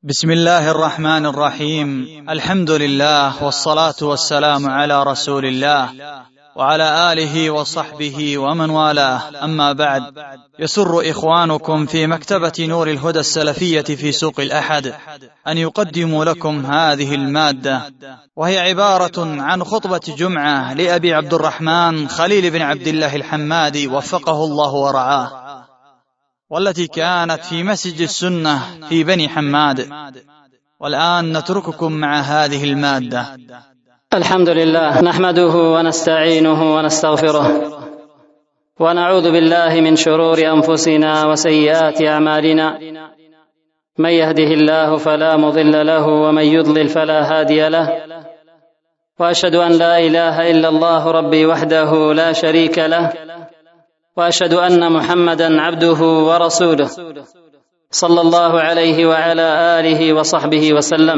بسم الله الرحمن الرحيم. الحمد لله والصلاة والسلام على رسول الله وعلى آله وصحبه ومن والاه، أما بعد. يسر إخوانكم في مكتبة نور الهدى السلفية في سوق الأحد أن يقدموا لكم هذه المادة، وهي عبارة عن خطبة جمعة لأبي عبد الرحمن خليل بن عبد الله الحمادي وفقه الله ورعاه، والتي كانت في مسجد السنة في بني حماد. والآن نترككم مع هذه المادة. الحمد لله، نحمده ونستعينه ونستغفره، ونعوذ بالله من شرور أنفسنا وسيئات أعمالنا. من يهده الله فلا مضل له، ومن يضلل فلا هادي له. وأشهد أن لا إله إلا الله ربي وحده لا شريك له، وأشهد أن محمدًا عبده ورسوله، صلى الله عليه وعلى آله وصحبه وسلم.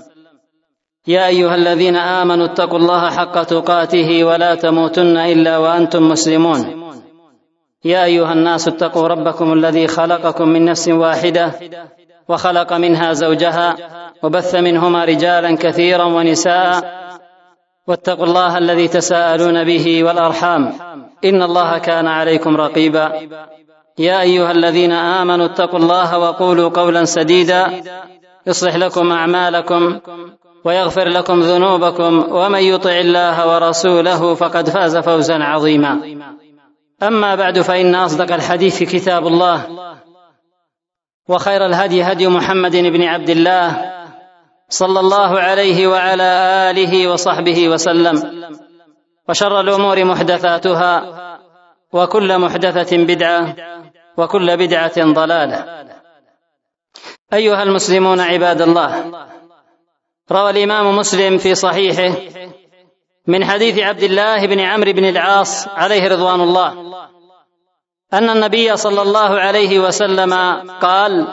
يا أيها الذين آمنوا اتقوا الله حق تقاته ولا تموتن إلا وأنتم مسلمون. يا أيها الناس اتقوا ربكم الذي خلقكم من نفس واحدة، وخلق منها زوجها، وبث منهما رجالا كثيرا ونساء. واتقوا الله الذي تساءلون به والأرحام، إن الله كان عليكم رقيبا. يا أيها الذين آمنوا اتقوا الله وقولوا قولا سديدا يصلح لكم أعمالكم ويغفر لكم ذنوبكم، ومن يطع الله ورسوله فقد فاز فوزا عظيما. أما بعد، فإن أصدق الحديث كتاب الله، وخير الهدي هدي محمد بن عبد الله، صلى الله عليه وعلى آله وصحبه وسلم. وشر الأمور محدثاتها، وكل محدثة بدعة، وكل بدعة ضلالة. أيها المسلمون عباد الله، روى الإمام مسلم في صحيحه من حديث عبد الله بن عمرو بن العاص عليه رضوان الله أن النبي صلى الله عليه وسلم قال: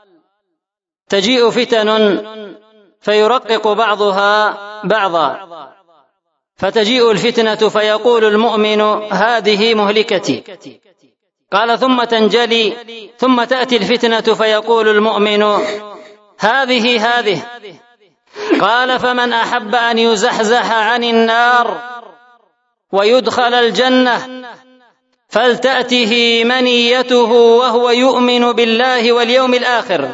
تجيء فتن فيرقق بعضها بعضا، فتجيء الفتنة فيقول المؤمن: هذه مهلكتي. قال: ثم تنجلي، ثم تأتي الفتنة فيقول المؤمن: هذه. قال: فمن أحب أن يزحزح عن النار ويدخل الجنة فلتأته منيته وهو يؤمن بالله واليوم الآخر،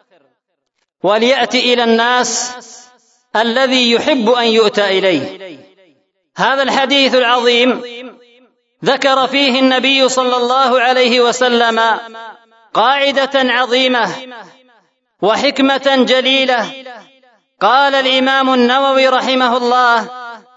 وليأتي إلى الناس الذي يحب أن يؤتى إليه. هذا الحديث العظيم ذكر فيه النبي صلى الله عليه وسلم قاعدة عظيمة وحكمة جليلة. قال الإمام النووي رحمه الله: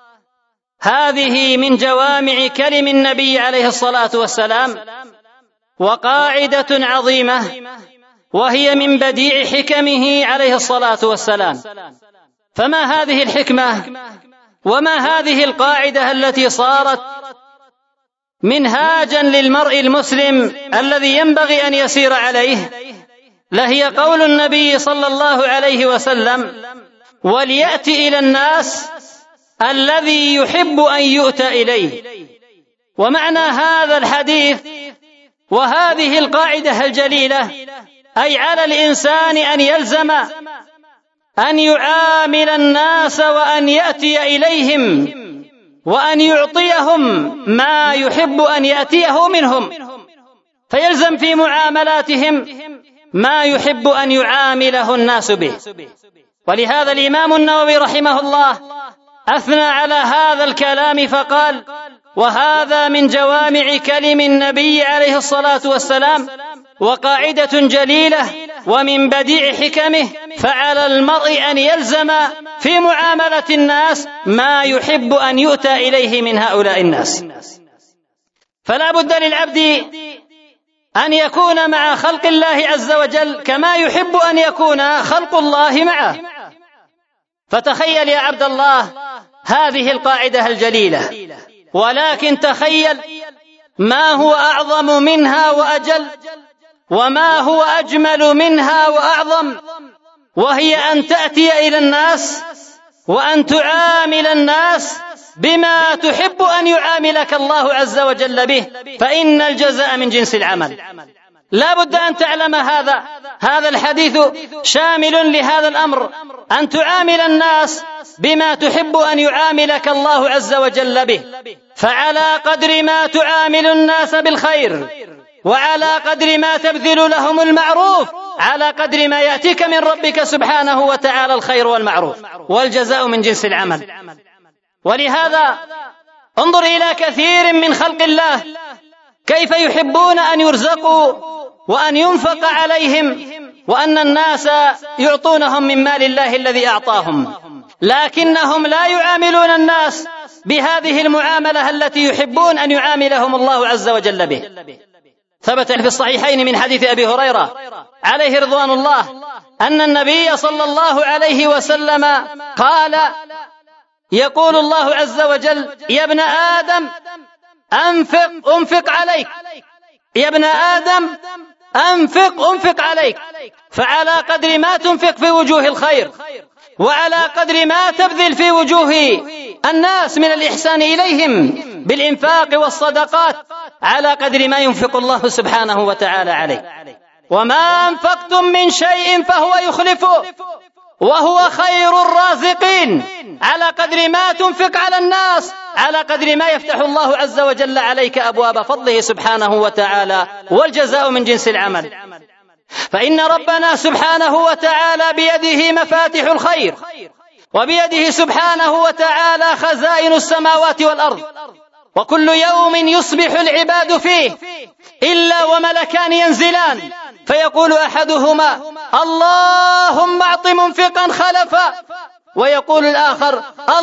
هذه من جوامع كلم النبي عليه الصلاة والسلام، وقاعدة عظيمة، وهي من بديع حكمه عليه الصلاة والسلام. فما هذه الحكمة وما هذه القاعدة التي صارت منهاجا للمرء المسلم الذي ينبغي أن يسير عليه؟ لهي قول النبي صلى الله عليه وسلم: وليأتي إلى الناس الذي يحب أن يؤتى إليه. ومعنى هذا الحديث وهذه القاعدة الجليلة أي على الإنسان أن يلزم أن يعامل الناس وأن يأتي إليهم وأن يعطيهم ما يحب أن يأتيه منهم، فيلزم في معاملاتهم ما يحب أن يعامله الناس به. ولهذا الإمام النووي رحمه الله أثنى على هذا الكلام فقال: وهذا من جوامع كلم النبي عليه الصلاة والسلام، وقاعدة جليلة، ومن بديع حكمه، فعلى المرء أن يلزم في معاملة الناس ما يحب أن يؤتى إليه من هؤلاء الناس. فلا بد للعبد أن يكون مع خلق الله عز وجل كما يحب أن يكون خلق الله معه. فتخيل يا عبد الله هذه القاعدة الجليلة، ولكن تخيل ما هو أعظم منها وأجل، وما هو أجمل منها وأعظم، وهي أن تأتي إلى الناس وأن تعامل الناس بما تحب أن يعاملك الله عز وجل به، فإن الجزاء من جنس العمل. لا بد أن تعلم هذا الحديث شامل لهذا الأمر، أن تعامل الناس بما تحب أن يعاملك الله عز وجل به. فعلى قدر ما تعامل الناس بالخير، وعلى قدر ما تبذل لهم المعروف، على قدر ما يأتيك من ربك سبحانه وتعالى الخير والمعروف، والجزاء من جنس العمل. ولهذا انظر إلى كثير من خلق الله كيف يحبون أن يرزقوا وأن ينفق عليهم، وأن الناس يعطونهم من مال الله الذي أعطاهم، لكنهم لا يعاملون الناس بهذه المعاملة التي يحبون أن يعاملهم الله عز وجل به. ثبت في الصحيحين من حديث أبي هريرة عليه رضوان الله أن النبي صلى الله عليه وسلم قال: يقول الله عز وجل: يا ابن آدم أنفق عليك، يا ابن آدم أنفق عليك، فعلى قدر ما تنفق في وجوه الخير، وعلى قدر ما تبذل في وجوه الناس من الإحسان إليهم بالإنفاق والصدقات، على قدر ما ينفق الله سبحانه وتعالى عليه. وما أنفقتم من شيء فهو يخلفه وهو خير الرازقين. على قدر ما تنفق على الناس، على قدر ما يفتح الله عز وجل عليك أبواب فضله سبحانه وتعالى، والجزاء من جنس العمل. فإن ربنا سبحانه وتعالى بيده مفاتح الخير، وبيده سبحانه وتعالى خزائن السماوات والأرض، وكل يوم يصبح العباد فيه إلا وملكان ينزلان، فيقول أحدهما: اللهم أعط منفقا خلفا، ويقول الآخر: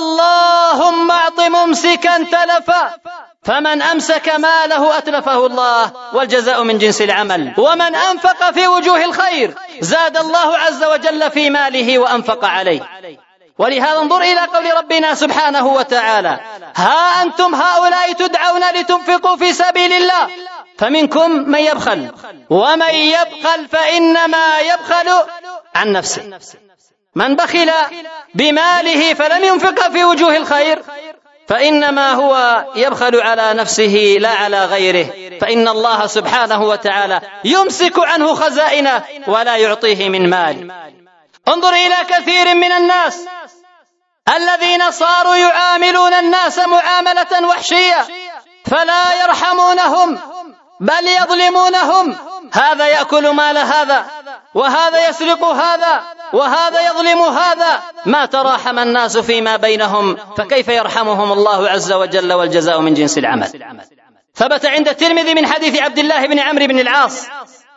اللهم أعط ممسكا تلفا، فمن أمسك ماله أتلفه الله، والجزاء من جنس العمل. ومن أنفق في وجوه الخير زاد الله عز وجل في ماله وأنفق عليه. ولهذا انظر إلى قول ربنا سبحانه وتعالى: ها أنتم هؤلاء تدعون لتنفقوا في سبيل الله فمنكم من يبخل، ومن يبخل فإنما يبخل عن نفسه. من بخل بماله فلم ينفق في وجوه الخير فإنما هو يبخل على نفسه لا على غيره، فإن الله سبحانه وتعالى يمسك عنه خزائنه ولا يعطيه من مال. انظر إلى كثير من الناس الذين صاروا يعاملون الناس معاملة وحشية، فلا يرحمونهم بل يظلمونهم. هذا يأكل مال هذا، وهذا يسرق هذا، وهذا يظلم هذا. ما تراحم الناس فيما بينهم، فكيف يرحمهم الله عز وجل، والجزاء من جنس العمل. ثبت عند الترمذي من حديث عبد الله بن عمرو بن العاص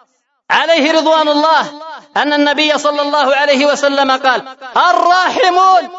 عليه رضوان الله أن النبي صلى الله عليه وسلم قال: الراحمون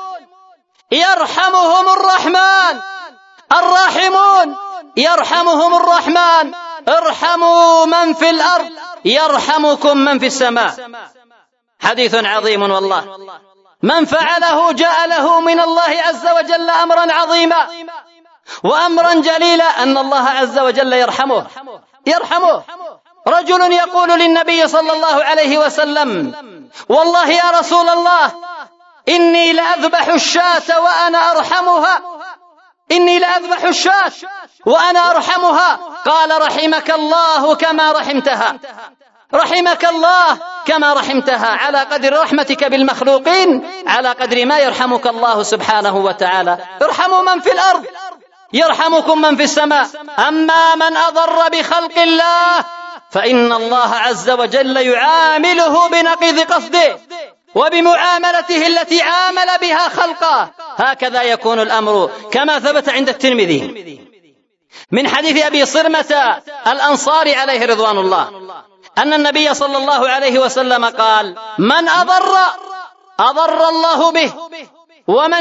يرحمهم الرحمن، الراحمون يرحمهم الرحمن، ارحموا من في الأرض يرحمكم من في السماء. حديث عظيم والله، من فعله جاء له من الله عز وجل أمرا عظيما وأمرا جليلا، أن الله عز وجل يرحمه. رجل يقول للنبي صلى الله عليه وسلم: والله يا رسول الله إني لأذبح الشاة وأنا أرحمها، إني لأذبح الشاة وأنا أرحمها. قال: رحمك الله كما رحمتها، رحمك الله كما رحمتها. على قدر رحمتك بالمخلوقين على قدر ما يرحمك الله سبحانه وتعالى. ارحموا من في الأرض يرحمكم من في السماء. أما من أضر بخلق الله فإن الله عز وجل يعامله بنقيض قصده وبمعاملته التي عامل بها خلقه. هكذا يكون الأمر، كما ثبت عند الترمذي من حديث أبي صرمة الأنصاري عليه رضوان الله أن النبي صلى الله عليه وسلم قال: من أضر الله به، ومن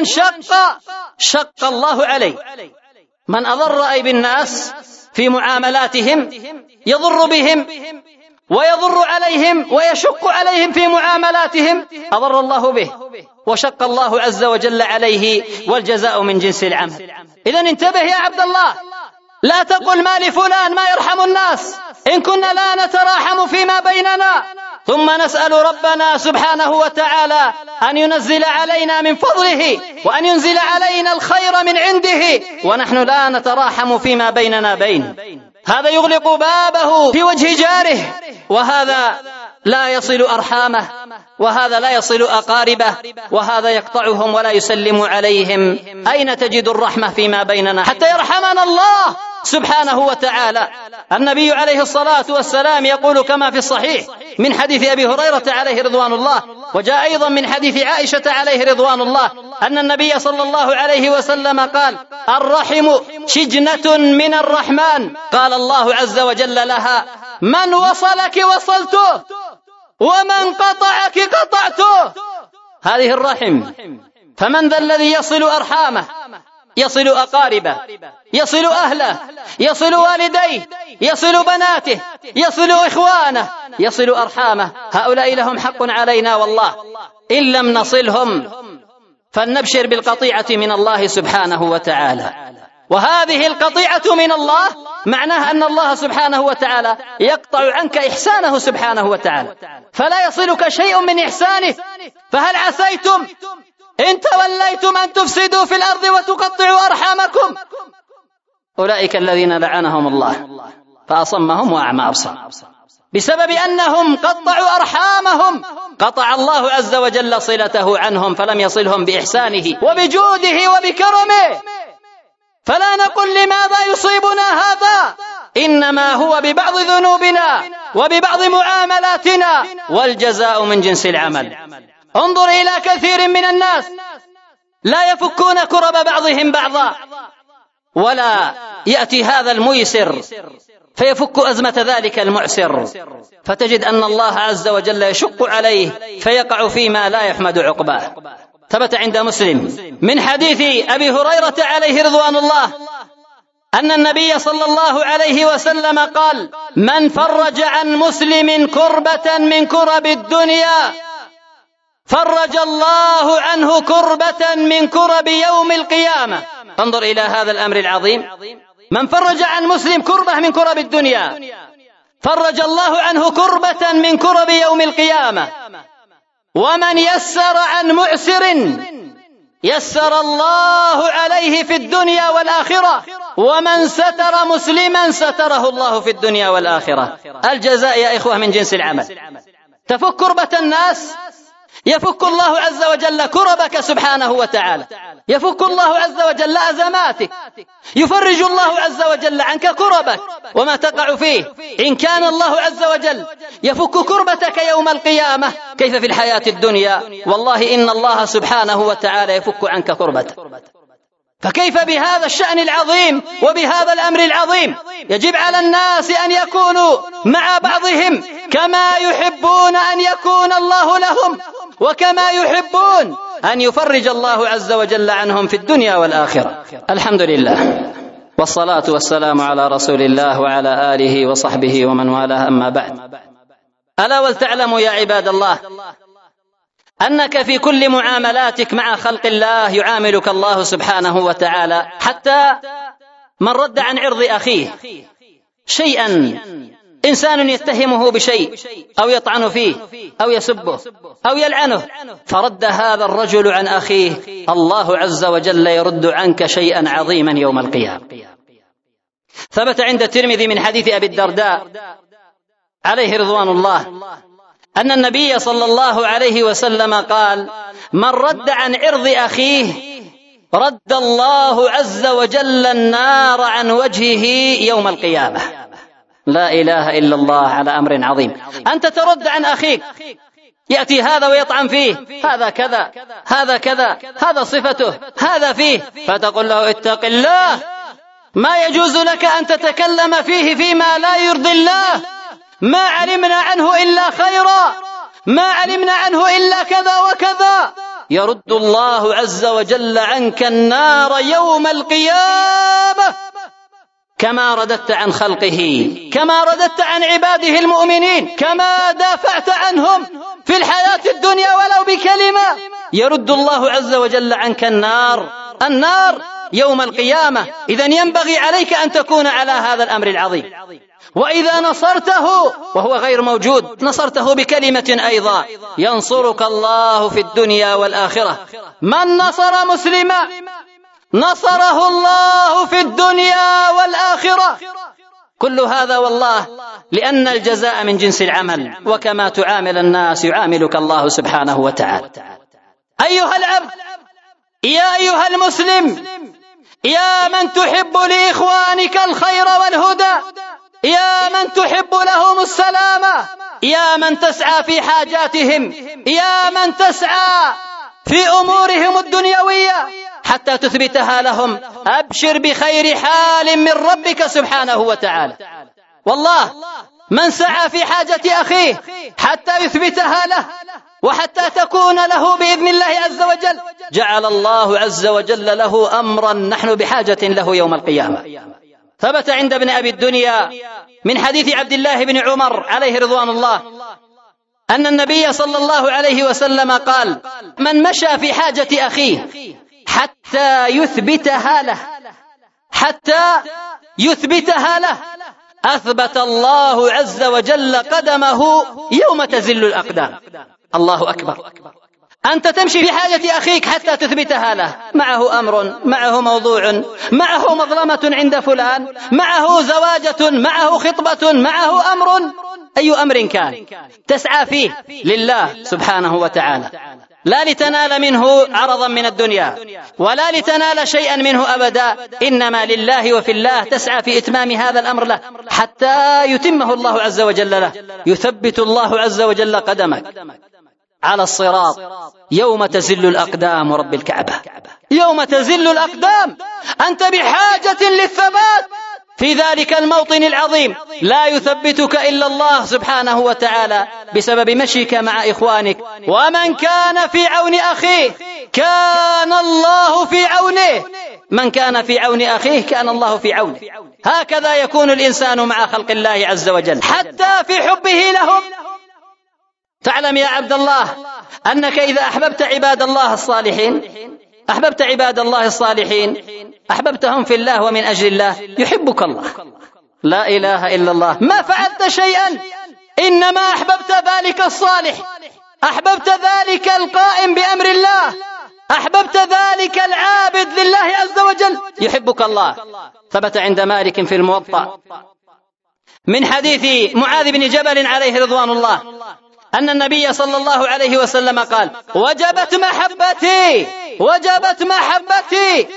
شق الله عليه. من أضر أي بالناس في معاملاتهم، يضر بهم ويضر عليهم ويشق عليهم في معاملاتهم، أضر الله به وشق الله عز وجل عليه، والجزاء من جنس العمل. إذن انتبه يا عبد الله، لا تقل ما لفلان ما يرحم الناس، إن كنا لا نتراحم فيما بيننا ثم نسأل ربنا سبحانه وتعالى أن ينزل علينا من فضله وأن ينزل علينا الخير من عنده، ونحن لا نتراحم فيما بيننا هذا يغلق بابه في وجه جاره وهذا لا يصل أرحامه، وهذا لا يصل أقاربه، وهذا يقطعهم ولا يسلم عليهم. أين تجد الرحمة فيما بيننا حتى يرحمنا الله سبحانه وتعالى؟ النبي عليه الصلاة والسلام يقول كما في الصحيح من حديث أبي هريرة عليه رضوان الله، وجاء أيضا من حديث عائشة عليه رضوان الله، أن النبي صلى الله عليه وسلم قال: الرحم شجنة من الرحمن. قال الله عز وجل لها: من وصلك وصلته، ومن قطعك قطعته. هذه الرحم. فمن ذا الذي يصل أرحامه، يصل أقاربه، يصل أهله، يصل والديه، يصل بناته، يصل إخوانه، يصل أرحامه؟ هؤلاء لهم حق علينا والله، إن لم نصلهم فلنبشر بالقطيعة من الله سبحانه وتعالى. وهذه القطيعة من الله معناها أن الله سبحانه وتعالى يقطع عنك إحسانه سبحانه وتعالى، فلا يصلك شيء من إحسانه. فهل عسيتم إن توليتم أن تفسدوا في الأرض وتقطعوا أرحامكم؟ أولئك الذين لعنهم الله فأصمهم وأعمى أبصارهم، بسبب أنهم قطعوا أرحامهم قطع الله عز وجل صلته عنهم، فلم يصلهم بإحسانه وبجوده وبكرمه. فلا نقل لماذا يصيبنا هذا، إنما هو ببعض ذنوبنا وببعض معاملاتنا، والجزاء من جنس العمل. انظر إلى كثير من الناس لا يفكون كرب بعضهم بعضا، ولا يأتي هذا الميسر فيفك أزمة ذلك المعسر، فتجد أن الله عز وجل يشق عليه فيقع فيما لا يحمد عقباه. ثبت عند مسلم من حديث أبي هريرة عليه رضوان الله أن النبي صلى الله عليه وسلم قال: من فرج عن مسلم كربة من كرب الدنيا فرج الله عنه كربة من كرب يوم القيامة. انظر إلى هذا الأمر العظيم، من فرج عن مسلم كربة من كرب الدنيا فرج الله عنه كربة من كرب يوم القيامة. ومن يسر عن معسر يسر الله عليه في الدنيا والآخرة، ومن ستر مسلما ستره الله في الدنيا والآخرة. الجزاء يا إخوة من جنس العمل. تفك كربة الناس يفك الله عز وجل كربك سبحانه وتعالى، يفك الله عز وجل أزماتك، يفرج الله عز وجل عنك كربك وما تقع فيه. إن كان الله عز وجل يفك كربتك يوم القيامة، كيف في الحياة الدنيا؟ والله إن الله سبحانه وتعالى يفك عنك كربتك. فكيف بهذا الشأن العظيم وبهذا الأمر العظيم؟ يجب على الناس أن يكونوا مع بعضهم كما يحبون أن يكون الله لهم، وكما يحبون أن يفرج الله عز وجل عنهم في الدنيا والآخرة. الحمد لله، والصلاة والسلام على رسول الله وعلى آله وصحبه ومن والاه، أما بعد. ألا ولتعلموا يا عباد الله أنك في كل معاملاتك مع خلق الله يعاملك الله سبحانه وتعالى، حتى من رد عن عرض أخيه شيئا، إنسان يتهمه بشيء أو يطعن فيه أو يسبه أو يلعنه، فرد هذا الرجل عن أخيه، الله عز وجل يرد عنك شيئا عظيما يوم القيامة. ثبت عند الترمذي من حديث أبي الدرداء عليه رضوان الله أن النبي صلى الله عليه وسلم قال: من رد عن عرض أخيه رد الله عز وجل النار عن وجهه يوم القيامة. لا إله إلا الله، على أمر عظيم. أنت ترد عن أخيك، يأتي هذا ويطعن فيه، هذا كذا، هذا كذا، هذا صفته، هذا فيه، فتقول له: اتق الله، ما يجوز لك أن تتكلم فيه فيما لا يرضي الله، ما علمنا عنه إلا خيرا، ما علمنا عنه إلا كذا وكذا. يرد الله عز وجل عنك النار يوم القيامة كما رددت عن خلقه، كما رددت عن عباده المؤمنين، كما دافعت عنهم في الحياة الدنيا ولو بكلمة. يرد الله عز وجل عنك النار يوم القيامة. إذن ينبغي عليك أن تكون على هذا الأمر العظيم. وإذا نصرته وهو غير موجود، نصرته بكلمة أيضا، ينصرك الله في الدنيا والآخرة. من نصر مسلما نصره الله في الدنيا والآخرة. كل هذا والله لأن الجزاء من جنس العمل، وكما تعامل الناس يعاملك الله سبحانه وتعالى. أيها العبد، يا أيها المسلم، يا من تحب لإخوانك الخير والهدى، يا من تحب لهم السلامة، يا من تسعى في حاجاتهم، يا من تسعى في أمورهم الدنيوية حتى تثبتها لهم، أبشر بخير حال من ربك سبحانه وتعالى. والله من سعى في حاجة أخيه حتى يثبتها له وحتى تكون له بإذن الله عز وجل، جعل الله عز وجل له أمرا نحن بحاجة له يوم القيامة. ثبت عند ابن أبي الدنيا من حديث عبد الله بن عمر عليه رضوان الله أن النبي صلى الله عليه وسلم قال: من مشى في حاجة أخيه حتى يثبتها له أثبت الله عز وجل قدمه يوم تزل الأقدام. الله أكبر. أنت تمشي في حاجة أخيك حتى تثبتها له، معه أمر، معه موضوع، معه مظلمة عند فلان، معه زواجة، معه خطبة، معه أمر، أي أمر كان تسعى فيه لله سبحانه وتعالى، لا لتنال منه عرضا من الدنيا ولا لتنال شيئا منه أبدا، إنما لله وفي الله تسعى في إتمام هذا الأمر له حتى يتمه الله عز وجل له. يثبت الله عز وجل قدمك على الصراط يوم تزل الأقدام، رب الكعبة، يوم تزل الأقدام. أنت بحاجة للثبات في ذلك الموطن العظيم، لا يثبتك إلا الله سبحانه وتعالى بسبب مشيك مع إخوانك. ومن كان في عون أخيه كان الله في عونه، من كان في عون أخيه كان الله في عونه. هكذا يكون الإنسان مع خلق الله عز وجل حتى في حبه لهم. تعلم يا عبد الله أنك إذا أحببت عباد الله الصالحين أحببتهم في الله ومن أجل الله، يحبك الله. لا إله إلا الله. ما فعلت شيئا، إنما أحببت ذلك الصالح، أحببت ذلك القائم بأمر الله، أحببت ذلك العابد لله عز وجل، يحبك الله. ثبت عند مالك في الموطأ من حديث معاذ بن جبل عليه رضوان الله أن النبي صلى الله عليه وسلم قال: وجبت محبتي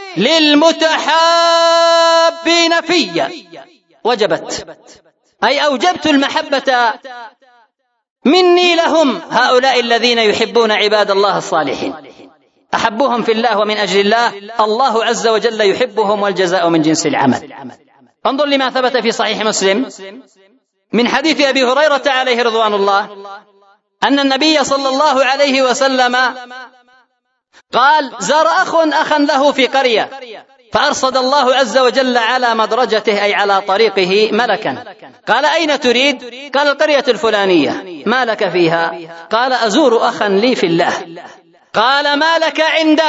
للمتحابين في. وجبت أي أوجبت المحبة مني لهم، هؤلاء الذين يحبون عباد الله الصالحين، أحبهم في الله ومن أجل الله، الله عز وجل يحبهم، والجزاء من جنس العمل. انظر لما ثبت في صحيح مسلم من حديث أبي هريرة عليه رضوان الله أن النبي صلى الله عليه وسلم قال: زار أخا له في قرية، فأرصد الله عز وجل على مدرجته أي على طريقه ملكا. قال: أين تريد؟ قال: القرية الفلانية. ما لك فيها؟ قال: أزور أخا لي في الله. قال: ما لك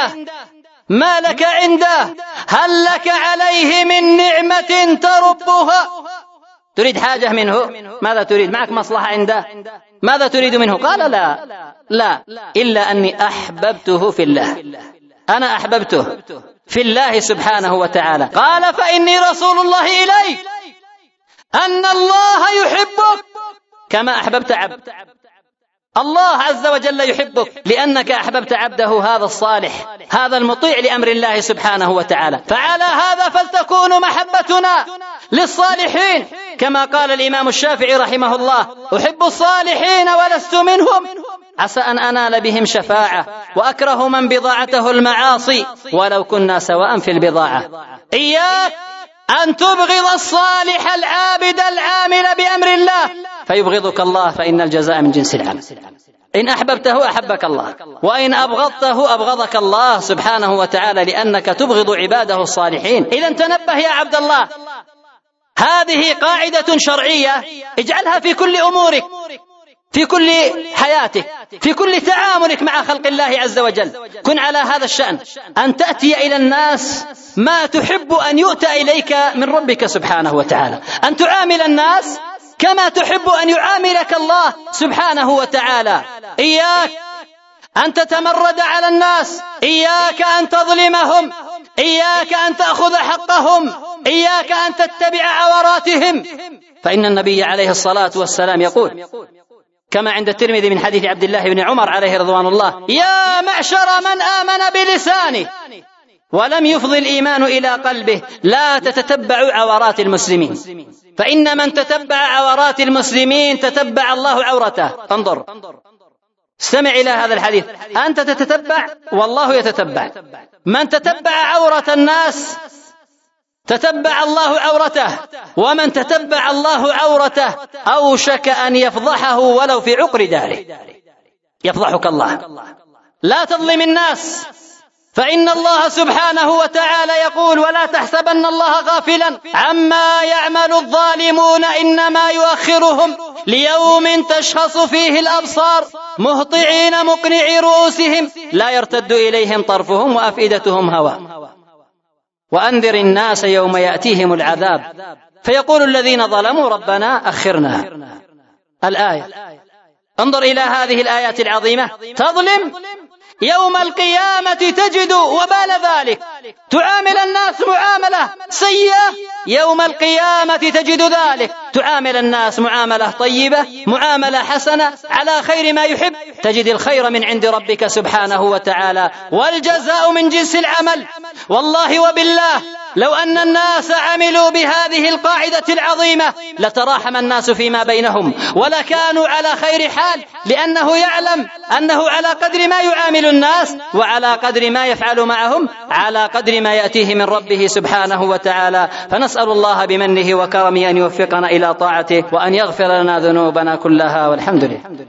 عنده؟ هل لك عليه من نعمة تربها؟ تريد حاجة منه؟ ماذا تريد؟ معك مصلحة عنده؟ ماذا تريد منه؟ قال: لا إلا أني أحببته في الله، أنا أحببته في الله سبحانه وتعالى. قال: فإني رسول الله إليك أن الله يحبك كما أحببت عبد. الله عز وجل يحبك لأنك أحببت عبده هذا الصالح، هذا المطيع لأمر الله سبحانه وتعالى. فعلى هذا فلتكون محبتنا للصالحين، كما قال الإمام الشافعي رحمه الله: أحب الصالحين ولست منهم، عسى أن أنال بهم شفاعة، وأكره من بضاعته المعاصي ولو كنا سواء في البضاعة. إياك أن تبغض الصالح العابد العامل بأمر الله فيبغضك الله، فإن الجزاء من جنس العمل. إن أحببته أحبك الله، وإن أبغضته أبغضك الله سبحانه وتعالى، لأنك تبغض عباده الصالحين. إذا تنبه يا عبد الله، هذه قاعدة شرعية اجعلها في كل أمورك، في كل حياتك، في كل تعاملك مع خلق الله عز وجل. كن على هذا الشأن، أن تأتي إلى الناس ما تحب أن يؤتى إليك من ربك سبحانه وتعالى، أن تعامل الناس كما تحب أن يعاملك الله سبحانه وتعالى. إياك أن تتمرد على الناس، إياك أن تظلمهم، إياك أن تأخذ حقهم إياك أن تتبع عوراتهم، فإن النبي عليه الصلاة والسلام يقول كما عند الترمذي من حديث عبد الله بن عمر عليه رضوان الله: يا معشر من آمن بلسانه ولم يفض الإيمان إلى قلبه لا تتتبعوا عورات المسلمين، فإن من تتبع عورات المسلمين تتبع الله عورته. انظر، استمع إلى هذا الحديث، أنت تتتبع والله يتتبع. من تتبع عورة الناس تتبع الله عورته، ومن تتبع الله عورته أوشك أن يفضحه ولو في عقر داره. يفضحك الله. لا تظلم الناس، فإن الله سبحانه وتعالى يقول: ولا تحسبن الله غافلا عما يعمل الظالمون إنما يؤخرهم ليوم تشخص فيه الأبصار مهطعين مقنعي رؤوسهم لا يرتد إليهم طرفهم وأفئدتهم هواء. وأنذر الناس يوم يأتيهم العذاب فيقول الذين ظلموا ربنا أخرنا. الآية. انظر إلى هذه الآيات العظيمة. تظلم يوم القيامة تجد وبال ذلك، تعامل الناس معاملة سيئة، يوم القيامة تجد ذلك، تعامل الناس معاملة طيبة، معاملة حسنة على خير ما يحب، تجد الخير من عند ربك سبحانه وتعالى، والجزاء من جنس العمل. والله وبالله لو أن الناس عملوا بهذه القاعدة العظيمة لتراحم الناس فيما بينهم ولكانوا على خير حال، لأنه يعلم أنه على قدر ما يعامل الناس وعلى قدر ما يفعل معهم على قدر ما يأتيه من ربه سبحانه وتعالى. فنسأل الله بمنه وكرمه أن يوفقنا إلى طاعته وأن يغفر لنا ذنوبنا كلها، والحمد لله.